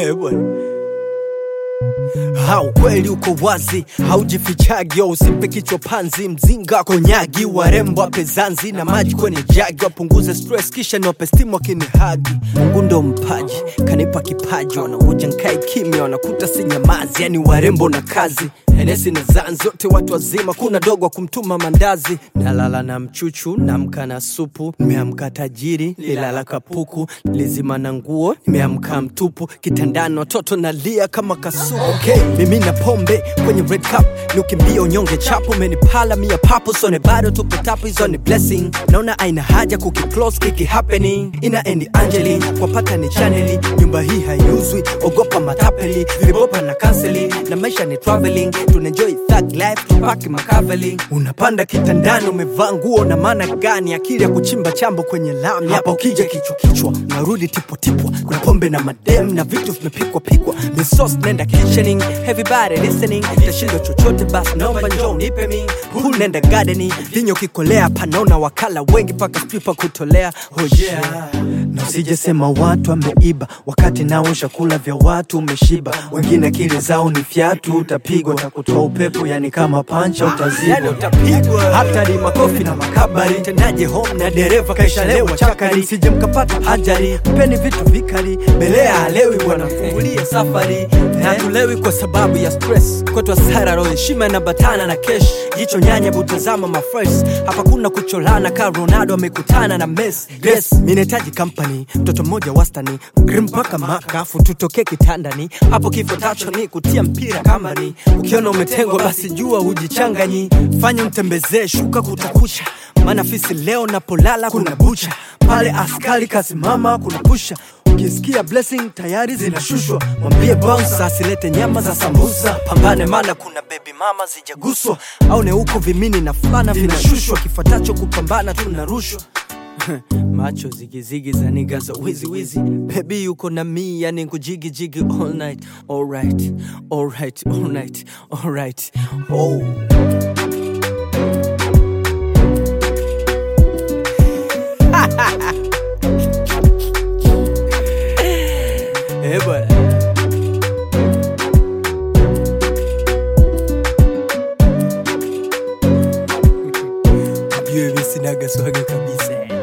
bwana. Kweli uko wazi, haujifichagi, usimpe kichwa panzi, mzinga konyagi, warembo wape zanzi na maji kwenye jagi, wapunguze stress kisha niwape stimu wakinihagi. Mungu ndo mpaji, kanipa kipaji, wanakuja nkae kimya, wanakuta sinyamazi, yani warembo na kazi. Henesi na zanzi, zote watu wazima, kuna dogo wa kumtuma mandazi. Nalala na mchuchu, naamka na supu, nimeamka tajiri, nilala kapuku, nilizima na nguo, nimeamka mtupu, kitandani watoto nalia kama kasuku. Okay, mimi na pombe kwenye red cup, nukimbia unyonge chapo, menipala mia papo, sone bado tupo tapu, hizo ni blessing. Naona aina haja kukiclose, kiki happening, ina endi Angeli, kwa pata ni channeli, nyumba hii hayuzwi, ogopa matapeli, vilibopa na canceli, na maisha ni traveling, tunenjoy thug life, tupaki makaveli. Unapanda kitandani, umevaa nguo na maana gani, akili ya kuchimba chambo kwenye lami, hapa ukija kichwa kichwa, narudi tipo tipo, kuna pombe na madem, na vitu vimepikwa pikwa, the sauce nenda kitchening, everybody listening, tashindo chochote basi naomba njoo nipe mi, pool nenda gardening, vinyo kikolea, panaona wakala wengi paka stripa kutolea, oh yeah. Na usije sema watu ameiba, wakati nao shakula vya watu umeshiba, wengine akili zao ni fiatu, utapigwa, utakutoa upepo, yani kama pancha utazibwa, yani utapigwa, hata ni makofi na makabari, tendaje home na dereva kaisha lewa chakari, sije mkapata ajali, peni vitu vikali, belea halewi bwana, fungulia safari, na tulewi kwa sababu ya stress, kwetu asara roho heshima na batana na cash, jicho nyanya butazama mafresh, hapa kuna kucholana ka Ronaldo amekutana na Messi. Yes, minetaji company, mtoto mmoja wastani, grim paka makafu, tutoke kitandani, hapo kifo tacho ni kutia mpira kambani, ukiona umetengwa basi jua ujichanganyi, fanya mtembezee shuka kutakucha, maana fisi leo napolala kuna bucha, pale askari kasimama kuna pusha, ukisikia blessing tayari zinashushwa, mwambie bounce asilete nyama za sambusa, pambane maana kuna baby mama zijaguswa, au ne uko vimini na fulana vinashushwa, kifuatacho kupambana tunarushwa. Macho zigizigi za nigga za wizi wizi, baby yuko na mi, yani kujigi jigi all night, alright, alright, alright, alright, oh. Bwana. Mimi sinaga swaga kabisa.